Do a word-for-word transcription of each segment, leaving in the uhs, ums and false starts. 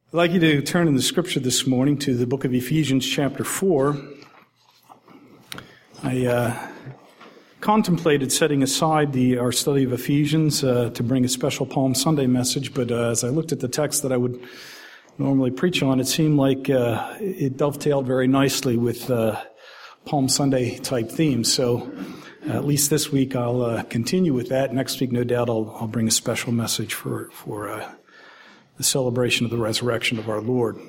I'd like you to turn in the scripture this morning to the book of Ephesians chapter four. I uh, contemplated setting aside the our study of Ephesians uh, to bring a special Palm Sunday message, but uh, as I looked at the text that I would normally preach on, it seemed like uh, it dovetailed very nicely with uh, Palm Sunday type themes. So uh, at least this week I'll uh, continue with that. Next week, no doubt, I'll, I'll bring a special message for for. Uh, the celebration of the resurrection of our Lord.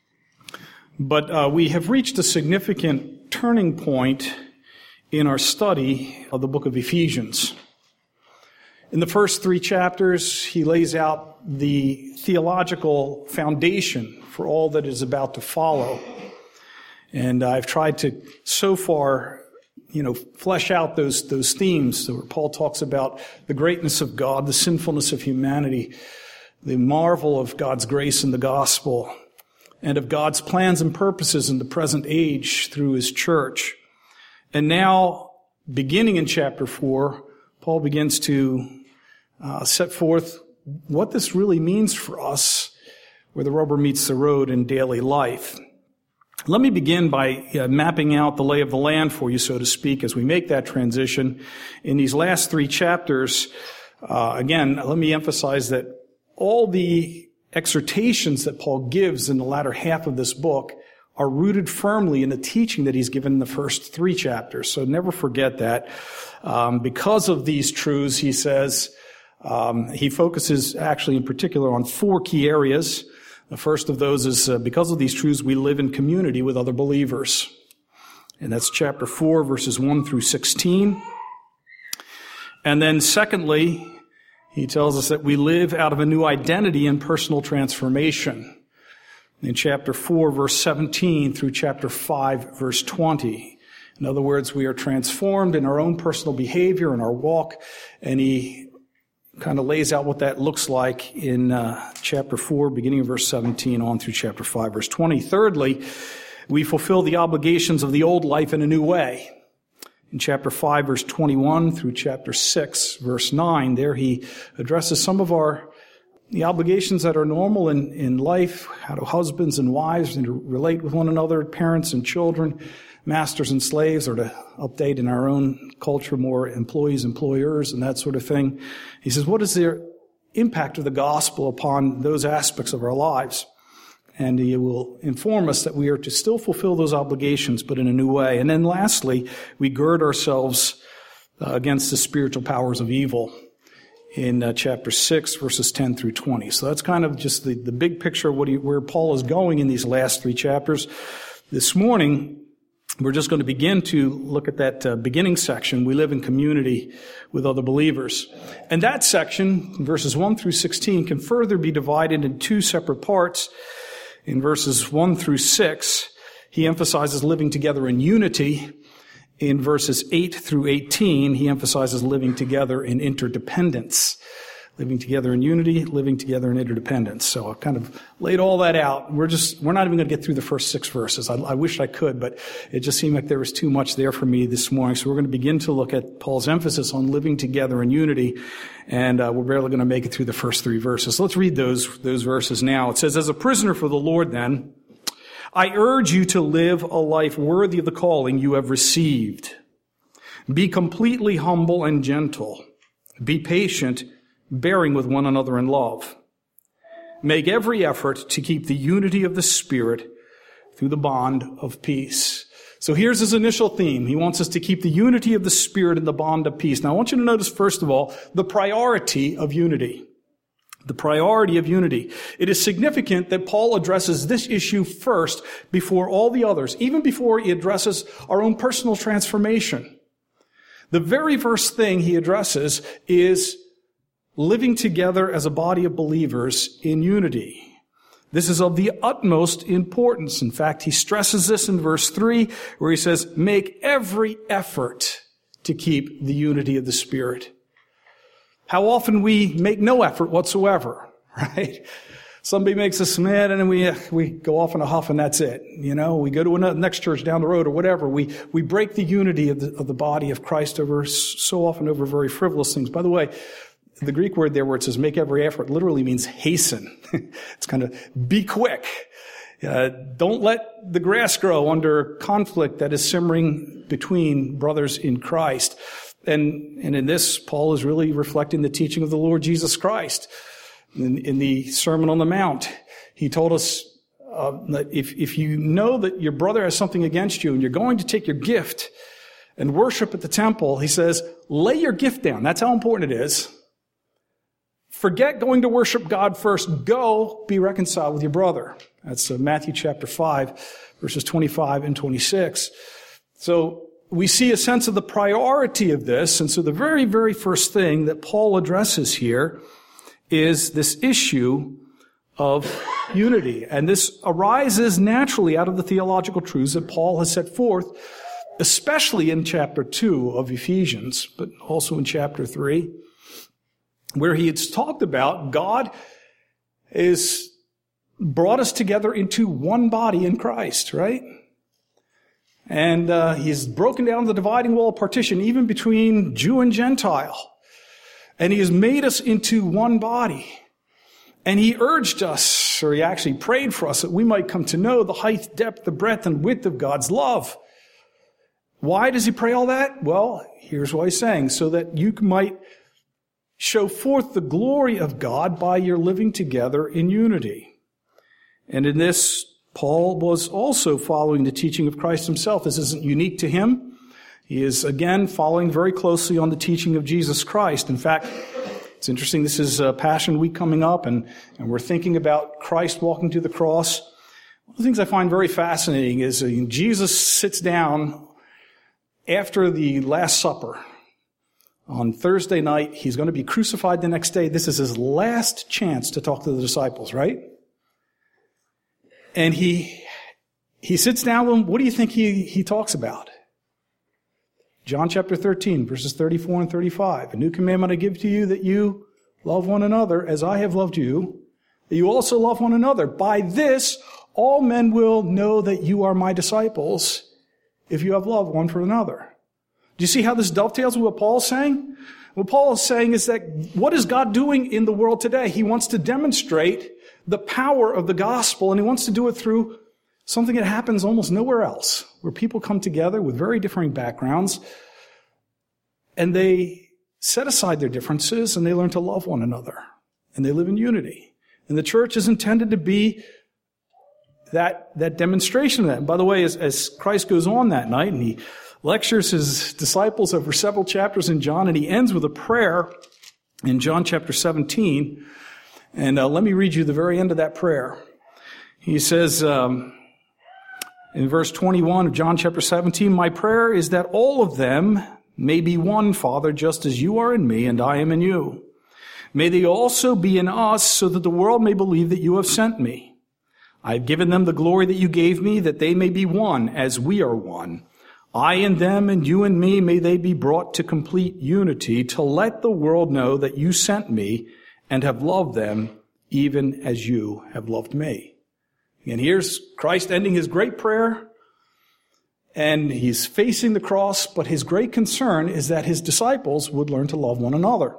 But uh, we have reached a significant turning point in our study of the book of Ephesians. In the first three chapters, he lays out the theological foundation for all that is about to follow. And I've tried to, so far, you know, flesh out those, those themes where Paul talks about the greatness of God, the sinfulness of humanity, the marvel of God's grace in the gospel, and of God's plans and purposes in the present age through his church. And now, beginning in chapter four, Paul begins to uh, set forth what this really means for us, where the rubber meets the road in daily life. Let me begin by uh, mapping out the lay of the land for you, so to speak, as we make that transition. In these last three chapters, uh, again, let me emphasize that all the exhortations that Paul gives in the latter half of this book are rooted firmly in the teaching that he's given in the first three chapters. So never forget that. Um, because of these truths, he says, um, he focuses actually in particular on four key areas. The first of those is uh, because of these truths, we live in community with other believers. And that's chapter four, verses one through sixteen. And then secondly, he tells us that we live out of a new identity and personal transformation. In chapter four, verse seventeen through chapter five, verse twenty. In other words, we are transformed in our own personal behavior and our walk, and he kind of lays out what that looks like in uh, chapter four, beginning of verse seventeen, on through chapter five, verse twenty. Thirdly, we fulfill the obligations of the old life in a new way. In chapter five, verse twenty-one through chapter six, verse nine, there he addresses some of our the obligations that are normal in, in life, how do husbands and wives and to relate with one another, parents and children, masters and slaves, or to update in our own culture more employees, employers, and that sort of thing. He says, what is the impact of the gospel upon those aspects of our lives? And he will inform us that we are to still fulfill those obligations, but in a new way. And then lastly, we gird ourselves uh, against the spiritual powers of evil in uh, chapter six, verses ten through twenty. So that's kind of just the, the big picture of what he, where Paul is going in these last three chapters. This morning, we're just going to begin to look at that uh, beginning section. We live in community with other believers. And that section, verses one through sixteen, can further be divided in two separate parts. In verses one through six, he emphasizes living together in unity. In verses eight through eighteen, he emphasizes living together in interdependence. Living together in unity, living together in interdependence. So I've kind of laid all that out. We're just, we're not even going to get through the first six verses. I, I wish I could, but it just seemed like there was too much there for me this morning. So we're going to begin to look at Paul's emphasis on living together in unity. And uh, we're barely going to make it through the first three verses. So let's read those, those verses now. It says, as a prisoner for the Lord, then, I urge you to live a life worthy of the calling you have received. Be completely humble and gentle. Be patient, bearing with one another in love. Make every effort to keep the unity of the Spirit through the bond of peace. So here's his initial theme. He wants us to keep the unity of the Spirit in the bond of peace. Now I want you to notice, first of all, the priority of unity. The priority of unity. It is significant that Paul addresses this issue first before all the others, even before he addresses our own personal transformation. The very first thing he addresses is living together as a body of believers in unity. This is of the utmost importance. In fact, he stresses this in verse three, where he says, make every effort to keep the unity of the Spirit. How often we make no effort whatsoever, right? Somebody makes us mad and then we, we go off in a huff and that's it. You know, we go to a next church down the road or whatever. We, we break the unity of the, of the body of Christ over, so often over very frivolous things. By the way, the Greek word there where it says make every effort literally means hasten. It's kind of be quick. Uh, don't let the grass grow under conflict that is simmering between brothers in Christ. And, and in this, Paul is really reflecting the teaching of the Lord Jesus Christ. In, in the Sermon on the Mount, he told us uh, that if, if you know that your brother has something against you and you're going to take your gift and worship at the temple, he says, lay your gift down. That's how important it is. Forget going to worship God first. Go be reconciled with your brother. That's uh, Matthew chapter five, verses twenty-five and twenty-six. So we see a sense of the priority of this. And so the very, very first thing that Paul addresses here is this issue of unity. And this arises naturally out of the theological truths that Paul has set forth, especially in chapter two of Ephesians, but also in chapter three, where he has talked about God is brought us together into one body in Christ, right? And uh, he's broken down the dividing wall of partition even between Jew and Gentile. And he has made us into one body. And he urged us, or he actually prayed for us, that we might come to know the height, depth, the breadth, and width of God's love. Why does he pray all that? Well, here's what he's saying. So that you might show forth the glory of God by your living together in unity. And in this, Paul was also following the teaching of Christ himself. This isn't unique to him. He is, again, following very closely on the teaching of Jesus Christ. In fact, it's interesting, this is uh, Passion Week coming up, and, and we're thinking about Christ walking to the cross. One of the things I find very fascinating is uh, Jesus sits down after the Last Supper. On Thursday night, he's going to be crucified the next day. This is his last chance to talk to the disciples, right? And he he sits down with them. What do you think he, he talks about? John chapter thirteen, verses thirty-four and thirty-five. A new commandment I give to you, that you love one another as I have loved you, that you also love one another. By this, all men will know that you are my disciples, if you have love one for another. Do you see how this dovetails with what Paul's saying? What Paul is saying is that what is God doing in the world today? He wants to demonstrate the power of the gospel, and he wants to do it through something that happens almost nowhere else, where people come together with very differing backgrounds, and they set aside their differences, and they learn to love one another, and they live in unity. And the church is intended to be that, that demonstration of that. And by the way, as, as Christ goes on that night, and he lectures his disciples over several chapters in John, and he ends with a prayer in John chapter seventeen. And uh, let me read you the very end of that prayer. He says um, in verse twenty-one of John chapter seventeen, my prayer is that all of them may be one, Father, just as you are in me and I am in you. May they also be in us, so that the world may believe that you have sent me. I have given them the glory that you gave me, that they may be one as we are one. I and them and you and me, may they be brought to complete unity, to let the world know that you sent me and have loved them even as you have loved me. And here's Christ ending his great prayer, and he's facing the cross, but his great concern is that his disciples would learn to love one another.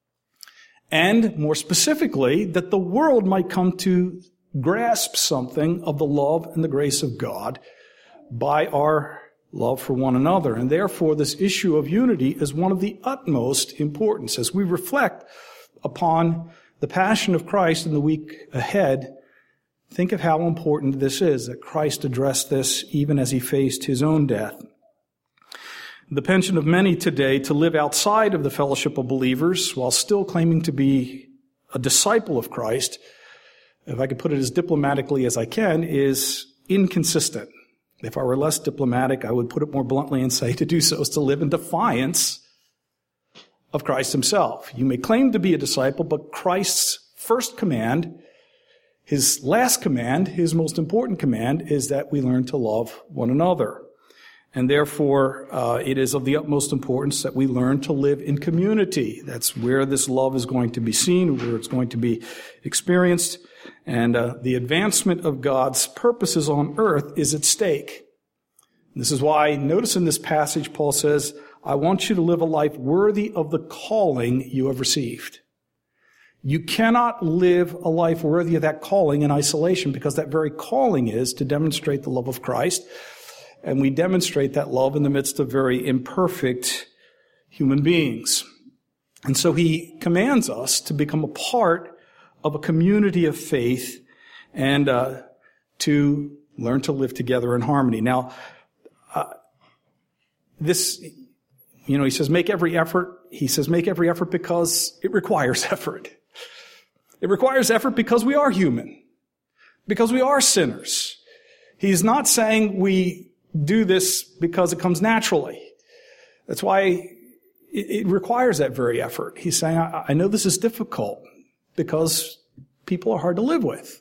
And more specifically, that the world might come to grasp something of the love and the grace of God by our love for one another. And therefore, this issue of unity is one of the utmost importance. As we reflect upon the passion of Christ in the week ahead, think of how important this is, that Christ addressed this even as he faced his own death. The penchant of many today to live outside of the fellowship of believers while still claiming to be a disciple of Christ, if I could put it as diplomatically as I can, is inconsistent. If I were less diplomatic, I would put it more bluntly and say to do so is to live in defiance of Christ himself. You may claim to be a disciple, but Christ's first command, his last command, his most important command, is that we learn to love one another. And therefore, uh, it is of the utmost importance that we learn to live in community. That's where this love is going to be seen, where it's going to be experienced. And uh, the advancement of God's purposes on earth is at stake. This is why, notice in this passage, Paul says, I want you to live a life worthy of the calling you have received. You cannot live a life worthy of that calling in isolation, because that very calling is to demonstrate the love of Christ. And we demonstrate that love in the midst of very imperfect human beings. And so he commands us to become a part of a community of faith and uh, to learn to live together in harmony. Now, uh, this, you know, he says, make every effort. He says, make every effort because it requires effort. It requires effort because we are human, because we are sinners. He's not saying we do this because it comes naturally. That's why it, it requires that very effort. He's saying, I, I know this is difficult because people are hard to live with.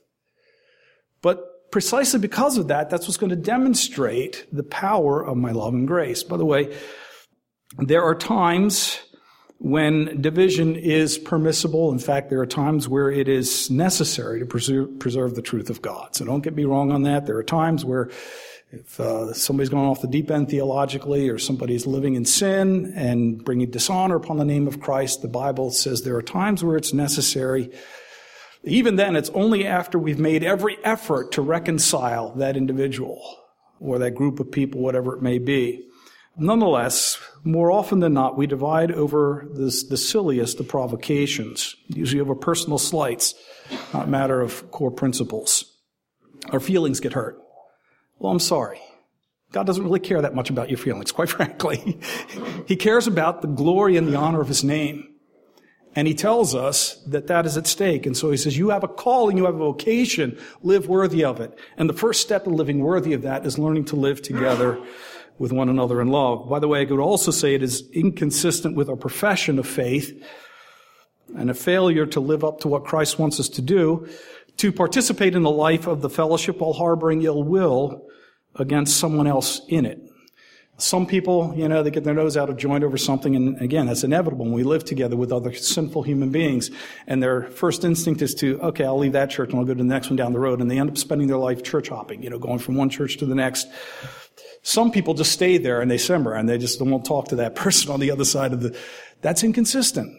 But precisely because of that, that's what's going to demonstrate the power of my love and grace. By the way, there are times when division is permissible. In fact, there are times where it is necessary to preserve, preserve the truth of God. So don't get me wrong on that. There are times where if uh, somebody's going off the deep end theologically, or somebody's living in sin and bringing dishonor upon the name of Christ, the Bible says there are times where it's necessary. Even then, it's only after we've made every effort to reconcile that individual or that group of people, whatever it may be. Nonetheless, more often than not, we divide over this, the silliest of provocations, usually over personal slights, not a matter of core principles. Our feelings get hurt. Well, I'm sorry. God doesn't really care that much about your feelings, quite frankly. He cares about the glory and the honor of his name. And he tells us that that is at stake. And so he says, you have a calling, you have a vocation, live worthy of it. And the first step in living worthy of that is learning to live together with one another in love. By the way, I could also say it is inconsistent with our profession of faith and a failure to live up to what Christ wants us to do, to participate in the life of the fellowship while harboring ill will against someone else in it. Some people, you know, they get their nose out of joint over something, and again, that's inevitable when we live together with other sinful human beings, and their first instinct is to, okay, I'll leave that church and I'll go to the next one down the road, and they end up spending their life church hopping, you know, going from one church to the next. Some people just stay there and they simmer, and they just won't talk to that person on the other side of the... That's inconsistent.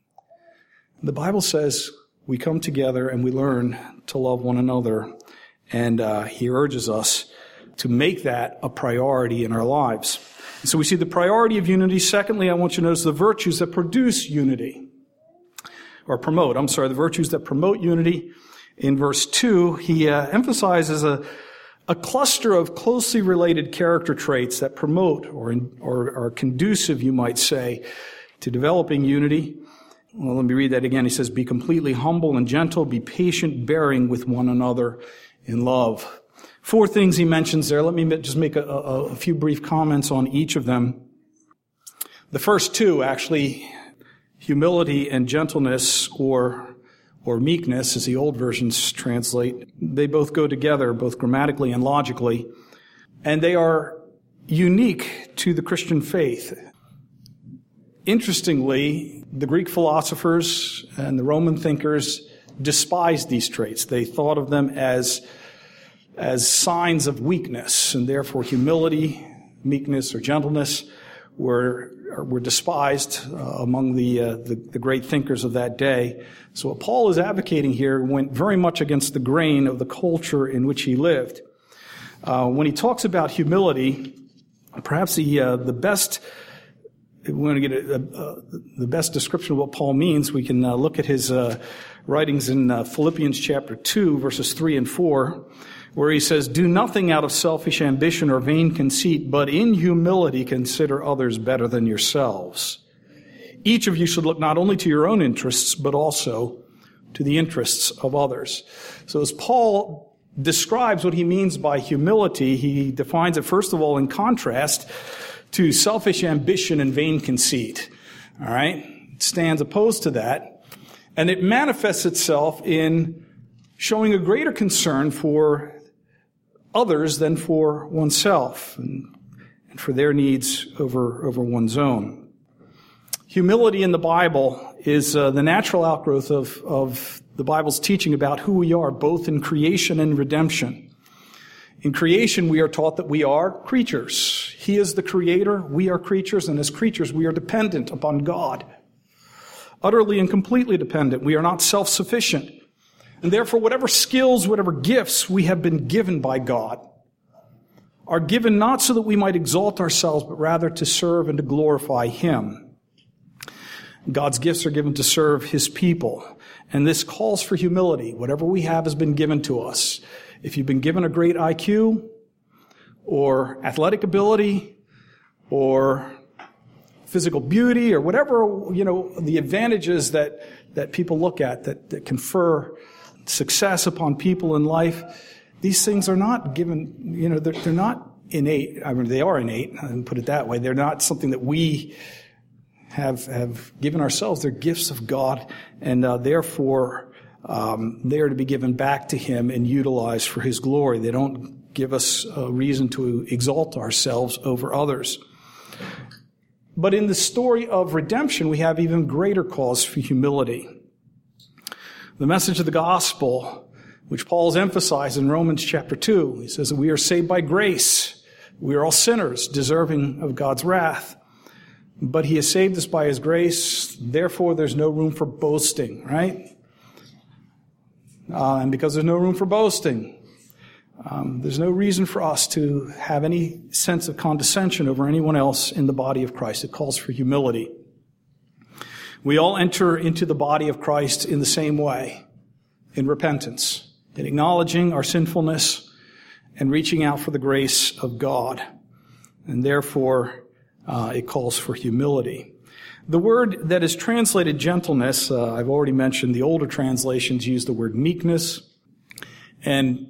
The Bible says we come together and we learn to love one another, and uh, he urges us to make that a priority in our lives. And so we see the priority of unity. Secondly, I want you to notice the virtues that produce unity, or promote, I'm sorry, the virtues that promote unity. In verse two, he uh, emphasizes a A cluster of closely related character traits that promote or, in, or are conducive, you might say, to developing unity. Well, let me read that again. He says, be completely humble and gentle, be patient, bearing with one another in love. Four things he mentions there. Let me just make a, a, a few brief comments on each of them. The first two, actually, humility and gentleness, or or meekness, as the old versions translate, they both go together, both grammatically and logically, and they are unique to the Christian faith. Interestingly, the Greek philosophers and the Roman thinkers despised these traits. They thought of them as, as signs of weakness, and therefore humility, meekness, or gentleness were were despised uh, among the, uh, the the great thinkers of that day. So what Paul is advocating here went very much against the grain of the culture in which he lived. Uh, when he talks about humility, perhaps the uh, the best, if we want to get a, a, a, the best description of what Paul means, we can uh, look at his uh, writings in uh, Philippians chapter two, verses three and four, where he says, do nothing out of selfish ambition or vain conceit, but in humility consider others better than yourselves. Each of you should look not only to your own interests, but also to the interests of others. So as Paul describes what he means by humility, he defines it, first of all, in contrast to selfish ambition and vain conceit. All right? It stands opposed to that. And it manifests itself in showing a greater concern for others than for oneself, and, and for their needs over, over one's own. Humility in the Bible is uh, the natural outgrowth of, of the Bible's teaching about who we are, both in creation and redemption. In creation, we are taught that we are creatures. He is the creator, we are creatures, and as creatures, we are dependent upon God. utterly and completely dependent. We are not self-sufficient. And therefore, whatever skills, whatever gifts we have been given by God are given not so that we might exalt ourselves, but rather to serve and to glorify Him. God's gifts are given to serve His people. And this calls for humility. Whatever we have has been given to us. If you've been given a great I Q, or athletic ability, or physical beauty, or whatever, you know, the advantages that, that people look at that, that confer success upon people in life, these things are not given, you know, they're, they're not innate. I mean, they are innate, I can put it that way. They're not something that we have, have given ourselves. They're gifts of God, and uh, therefore um, they are to be given back to Him and utilized for His glory. They don't give us a reason to exalt ourselves over others. But in the story of redemption, we have even greater cause for humility. The message of the gospel, which Paul's emphasized in Romans chapter two, he says that we are saved by grace. We are all sinners, deserving of God's wrath. But He has saved us by His grace, therefore there's no room for boasting, right? Uh, and because there's no room for boasting, um, there's no reason for us to have any sense of condescension over anyone else in the body of Christ. It calls for humility. We all enter into the body of Christ in the same way, in repentance, in acknowledging our sinfulness and reaching out for the grace of God. And therefore, uh, it calls for humility. The word that is translated gentleness, uh, I've already mentioned, the older translations use the word meekness. And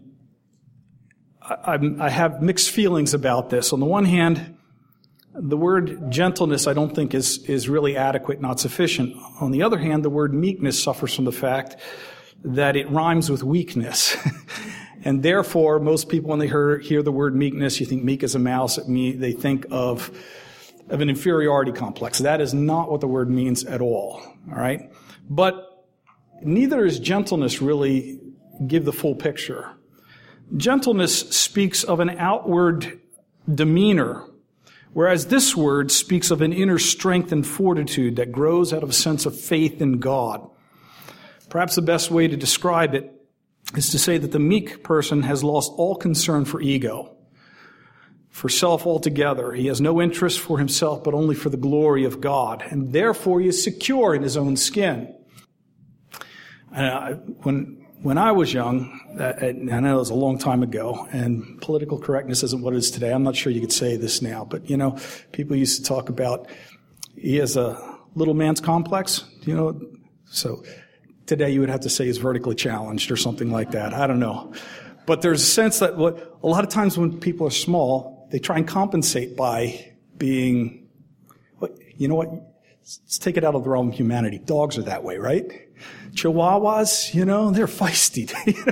I, I'm, I have mixed feelings about this. On the one hand, the word gentleness, I don't think, is, is really adequate, not sufficient. On the other hand, the word meekness suffers from the fact that it rhymes with weakness. And therefore, most people, when they hear, hear the word meekness, you think meek as a mouse, they think of, of an inferiority complex. That is not what the word means at all. All right? But neither is gentleness really give the full picture. Gentleness speaks of an outward demeanor, whereas this word speaks of an inner strength and fortitude that grows out of a sense of faith in God. Perhaps the best way to describe it is to say that the meek person has lost all concern for ego, for self altogether. He has no interest for himself, but only for the glory of God, and therefore he is secure in his own skin. Uh, when when I was young, uh, I know it was a long time ago, and political correctness isn't what it is today. I'm not sure you could say this now, but, you know, people used to talk about he has a little man's complex, you know, so today you would have to say he's vertically challenged or something like that. I don't know. But there's a sense that what, a lot of times when people are small, they try and compensate by being, you know what, let's take it out of the realm of humanity. Dogs are that way, right? Chihuahuas, you know, they're feisty.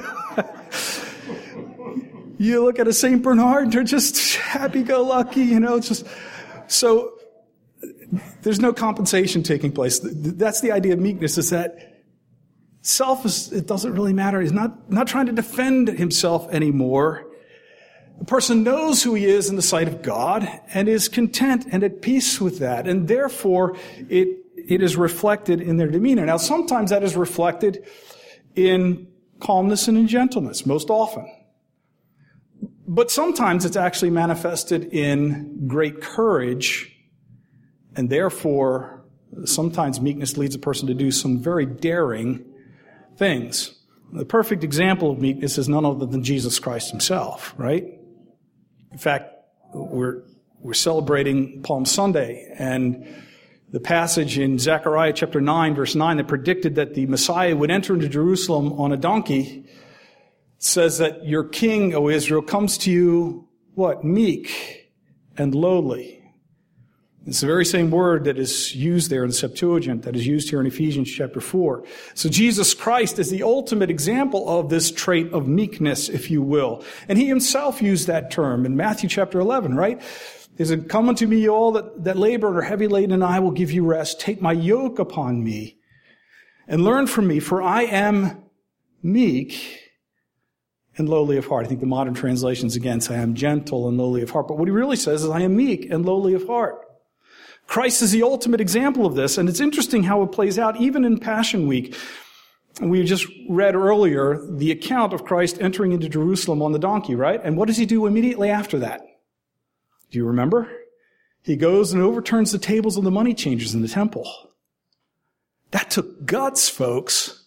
You look at a Saint Bernard, they're just happy-go-lucky, you know, it's just, so there's no compensation taking place. That's the idea of meekness, is that self is, it doesn't really matter. He's not, not trying to defend himself anymore. The person knows who he is in the sight of God and is content and at peace with that. And therefore, it, it is reflected in their demeanor. Now, sometimes that is reflected in calmness and in gentleness, most often. But sometimes it's actually manifested in great courage, and therefore, sometimes meekness leads a person to do some very daring things. The perfect example of meekness is none other than Jesus Christ himself, right? In fact, we're we're celebrating Palm Sunday, and the passage in Zechariah chapter nine, verse nine, that predicted that the Messiah would enter into Jerusalem on a donkey, says that your king, O Israel, comes to you, what? Meek and lowly. It's the very same word that is used there in the Septuagint, that is used here in Ephesians chapter four. So Jesus Christ is the ultimate example of this trait of meekness, if you will. And he himself used that term in Matthew chapter eleven, right? He said, "Come unto me, all that, that labor and are heavy laden, and I will give you rest. Take my yoke upon me and learn from me, for I am meek and lowly of heart." I think the modern translations again say, "I am gentle and lowly of heart." But what he really says is, "I am meek and lowly of heart." Christ is the ultimate example of this, and it's interesting how it plays out even in Passion Week. We just read earlier the account of Christ entering into Jerusalem on the donkey, right? And what does he do immediately after that? Do you remember? He goes and overturns the tables of the money changers in the temple. That took guts, folks.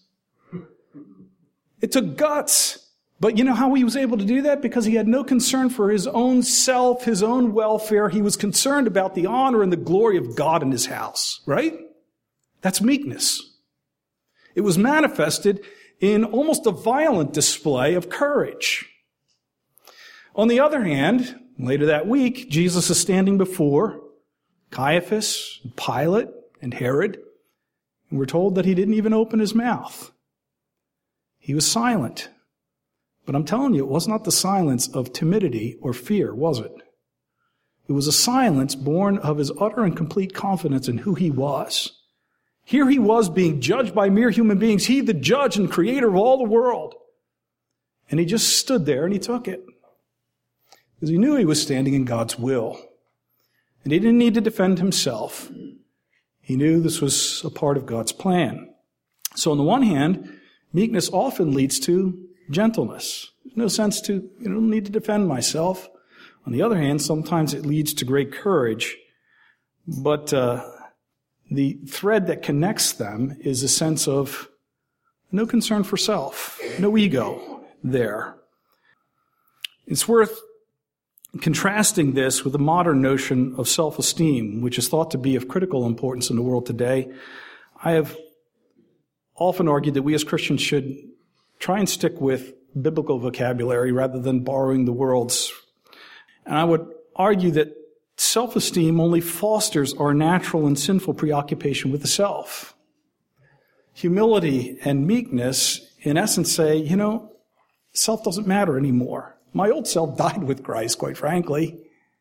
It took guts. But you know how he was able to do that? Because he had no concern for his own self, his own welfare. He was concerned about the honor and the glory of God in his house, right? That's meekness. It was manifested in almost a violent display of courage. On the other hand, later that week, Jesus is standing before Caiaphas, Pilate, and Herod, and we're told that he didn't even open his mouth. He was silent. But I'm telling you, it was not the silence of timidity or fear, was it? It was a silence born of his utter and complete confidence in who he was. Here he was being judged by mere human beings. He, the judge and creator of all the world. And he just stood there and he took it. Because he knew he was standing in God's will. And he didn't need to defend himself. He knew this was a part of God's plan. So on the one hand, meekness often leads to gentleness. There's no sense to, you know, need to defend myself. On the other hand, sometimes it leads to great courage. But uh, the thread that connects them is a sense of no concern for self, no ego there. It's worth contrasting this with the modern notion of self-esteem, which is thought to be of critical importance in the world today. I have often argued that we as Christians should try and stick with biblical vocabulary rather than borrowing the world's. And I would argue that self-esteem only fosters our natural and sinful preoccupation with the self. Humility and meekness, in essence, say, you know, self doesn't matter anymore. My old self died with Christ, quite frankly.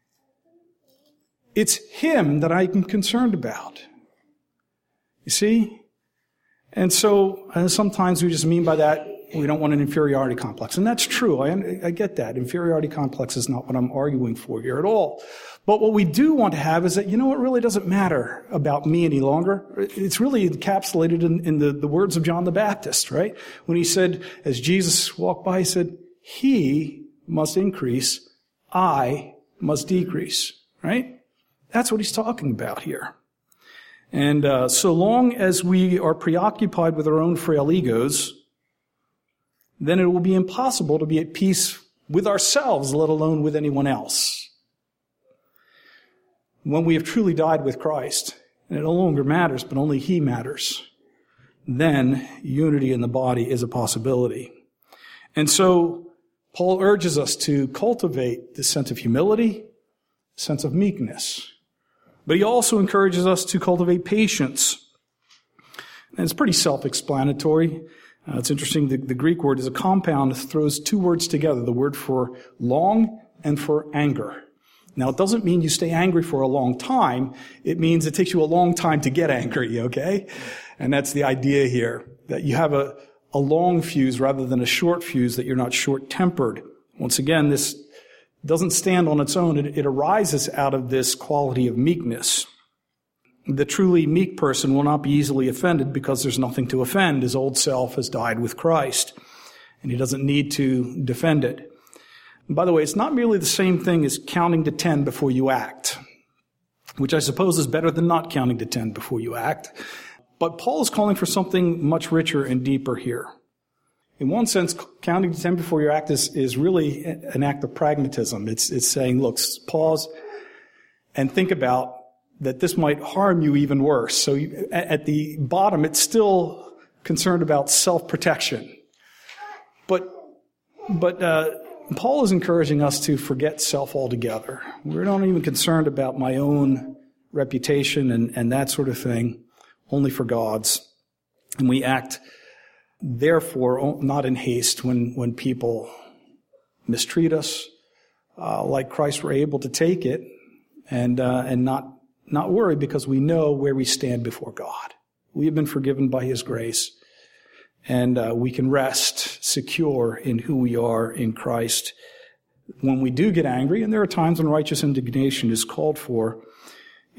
It's him that I'm concerned about. You see? And so uh, sometimes we just mean by that, we don't want an inferiority complex. And that's true. I, I get that. Inferiority complex is not what I'm arguing for here at all. But what we do want to have is that, you know, it really doesn't matter about me any longer. It's really encapsulated in, in the, the words of John the Baptist, right? When he said, as Jesus walked by, he said, he must increase, I must decrease, right? That's what he's talking about here. And uh, so long as we are preoccupied with our own frail egos, then it will be impossible to be at peace with ourselves, let alone with anyone else. When we have truly died with Christ, and it no longer matters, but only he matters, then unity in the body is a possibility. And so Paul urges us to cultivate this sense of humility, sense of meekness. But he also encourages us to cultivate patience. And it's pretty self-explanatory. Uh, it's interesting, the, the Greek word is a compound that throws two words together, the word for long and for anger. Now, it doesn't mean you stay angry for a long time. It means it takes you a long time to get angry, okay? And that's the idea here, that you have a, a long fuse rather than a short fuse, that you're not short-tempered. Once again, this doesn't stand on its own. It, it arises out of this quality of meekness. The truly meek person will not be easily offended because there's nothing to offend. His old self has died with Christ, and he doesn't need to defend it. And by the way, it's not merely the same thing as counting to ten before you act, which I suppose is better than not counting to ten before you act. But Paul is calling for something much richer and deeper here. In one sense, counting to ten before you act is, is really an act of pragmatism. It's, it's saying, look, pause and think about that this might harm you even worse. So you, at the bottom, it's still concerned about self-protection. But, but uh, Paul is encouraging us to forget self altogether. We're not even concerned about my own reputation and, and that sort of thing, only for God's. And we act, therefore, not in haste when, when people mistreat us, uh, like Christ were able to take it and uh, and not Not worry, because we know where we stand before God. We have been forgiven by his grace, and uh, we can rest secure in who we are in Christ. When we do get angry, and there are times when righteous indignation is called for,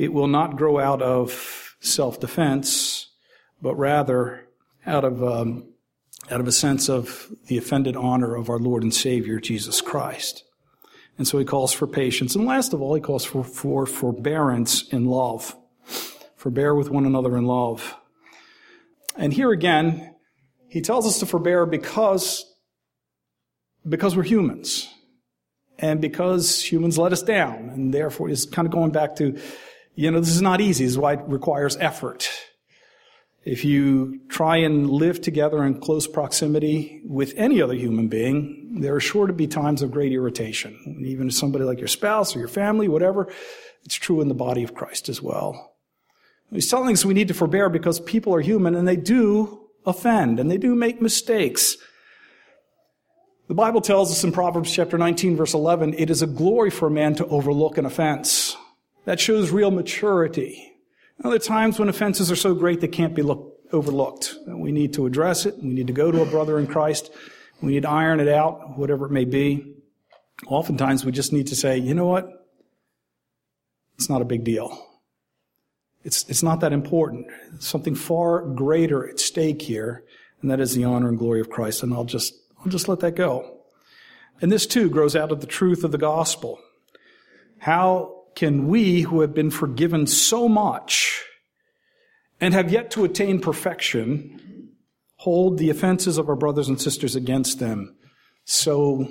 It will not grow out of self-defense, but rather out of um, out of a sense of the offended honor of our Lord and Savior, Jesus Christ. And so he calls for patience. And last of all, he calls for, for forbearance in love. Forbear with one another in love. And here again, he tells us to forbear because, because we're humans. And because humans let us down. And therefore, it's kind of going back to, you know, this is not easy. This is why it requires effort. If you try and live together in close proximity with any other human being, there are sure to be times of great irritation. Even somebody like your spouse or your family, whatever, it's true in the body of Christ as well. He's telling us we need to forbear because people are human and they do offend and they do make mistakes. The Bible tells us in Proverbs chapter nineteen, verse eleven, it is a glory for a man to overlook an offense. That shows real maturity. There are times when offenses are so great they can't be look, overlooked. We need to address it. We need to go to a brother in Christ. We need to iron it out, whatever it may be. Oftentimes we just need to say, you know what? It's not a big deal. It's, it's not that important. There's something far greater at stake here, and that is the honor and glory of Christ, and I'll just, I'll just let that go. And this too grows out of the truth of the gospel. How can we, who have been forgiven so much and have yet to attain perfection, hold the offenses of our brothers and sisters against them so,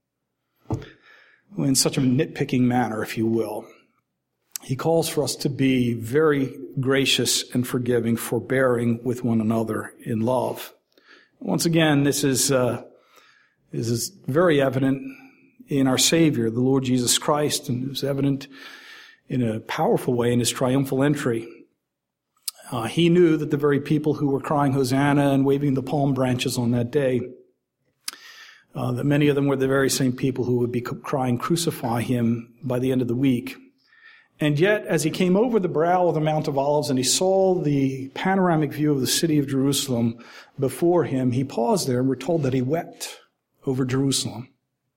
in such a nitpicking manner, if you will? He calls for us to be very gracious and forgiving, forbearing with one another in love. Once again, this is, uh, this is very evident in our Savior, the Lord Jesus Christ, and it was evident in a powerful way in his triumphal entry. Uh, he knew that the very people who were crying Hosanna and waving the palm branches on that day, uh, that many of them were the very same people who would be crying, crucify him, by the end of the week. And yet, as he came over the brow of the Mount of Olives and he saw the panoramic view of the city of Jerusalem before him, he paused there and we're told that he wept over Jerusalem.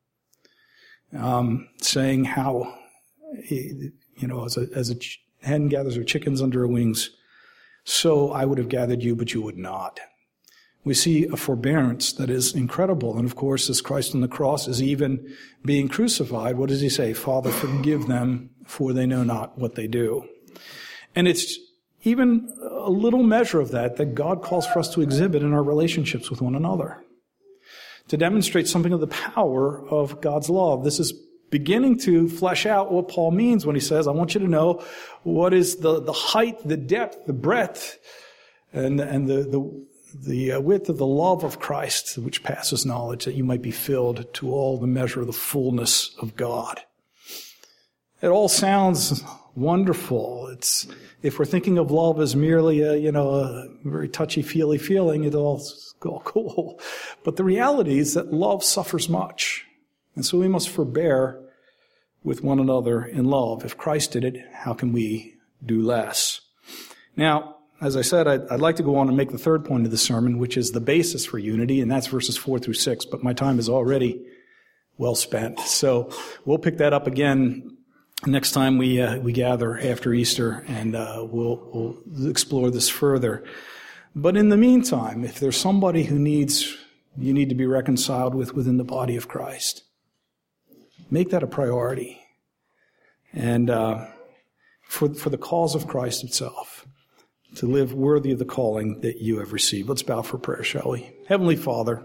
Um, saying how, he, you know, as a, as a hen gathers her chickens under her wings, so I would have gathered you, but you would not. We see a forbearance that is incredible. And of course, as Christ on the cross is even being crucified, what does he say? Father, forgive them, for they know not what they do. And it's even a little measure of that that God calls for us to exhibit in our relationships with one another, to demonstrate something of the power of God's love. This is beginning to flesh out what Paul means when he says, I want you to know what is the, the height, the depth, the breadth, and, and the, the, the width of the love of Christ, which passes knowledge, that you might be filled to all the measure of the fullness of God. It all sounds wonderful. It's, if we're thinking of love as merely a, you know, a very touchy-feely feeling, it all all cool. But the reality is that love suffers much. And so we must forbear with one another in love. If Christ did it, how can we do less? Now, as I said, I'd, I'd like to go on and make the third point of the sermon, which is the basis for unity, and that's verses four through six. But my time is already well spent. So we'll pick that up again next time we uh, we gather after Easter, and uh, we'll, we'll explore this further. But in the meantime, if there's somebody who needs, you need to be reconciled with within the body of Christ, make that a priority. And uh, for, for the cause of Christ itself, to live worthy of the calling that you have received. Let's bow for prayer, shall we? Heavenly Father,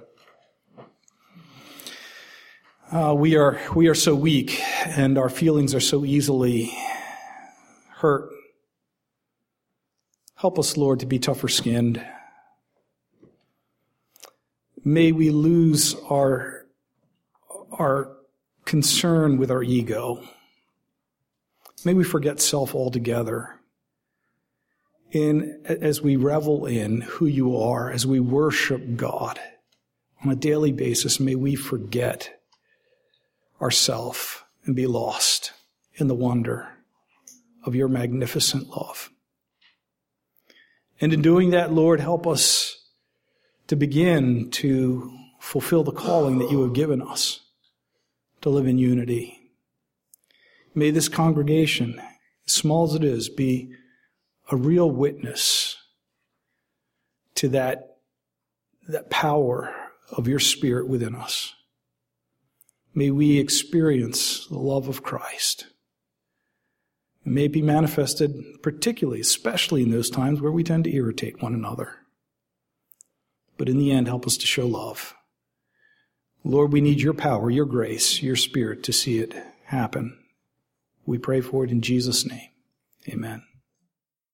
uh, we are we are so weak, and our feelings are so easily hurt. Help us, Lord, to be tougher skinned. May we lose our, our concern with our ego. May we forget self altogether. In, as we revel in who you are, as we worship God on a daily basis, may we forget ourself and be lost in the wonder of your magnificent love. And in doing that, Lord, help us to begin to fulfill the calling that you have given us to live in unity. May this congregation as small as it is, be a real witness to that, that power of your Spirit within us. May we experience the love of Christ. It may be manifested particularly, especially in those times where we tend to irritate one another. But in the end, help us to show love. Lord, we need your power, your grace, your Spirit to see it happen. We pray for it in Jesus' name. Amen.